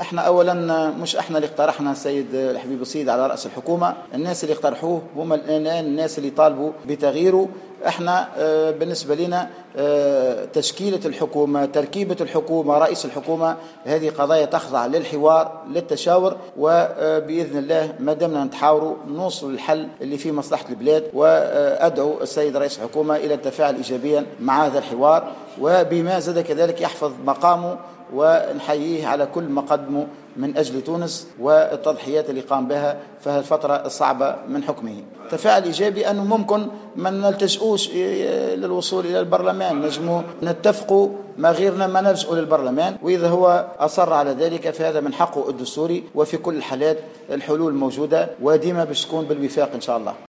احنا اولا مش احنا اللي اقترحنا السيد الحبيب السيد على رأس الحكومة، الناس اللي اقترحوه هم الان الناس اللي طالبوا بتغييره. احنا بالنسبة لنا تشكيلة الحكومة، تركيبة الحكومة، رئيس الحكومة، هذه قضايا تخضع للحوار للتشاور، وبإذن الله ما دمنا نتحاوروا نوصل للحل اللي فيه مصلحة البلاد. وأدعو السيد رئيس الحكومة إلى التفاعل إيجابيا مع هذا الحوار، وبما زاد كذلك يحفظ مقامه، ونحييه على كل ما قدمه من أجل تونس والتضحيات اللي قام بها في الفترة الصعبة من حكمه. تفاعل إيجابي أنه ممكن ما نلتجئوش للوصول إلى البرلمان، نجموا نتفقوا ما غيرنا ما نلجأوا للبرلمان، وإذا هو أصر على ذلك فهذا من حقه الدستوري، وفي كل الحالات الحلول موجودة وديما باش تكون بالوفاق إن شاء الله.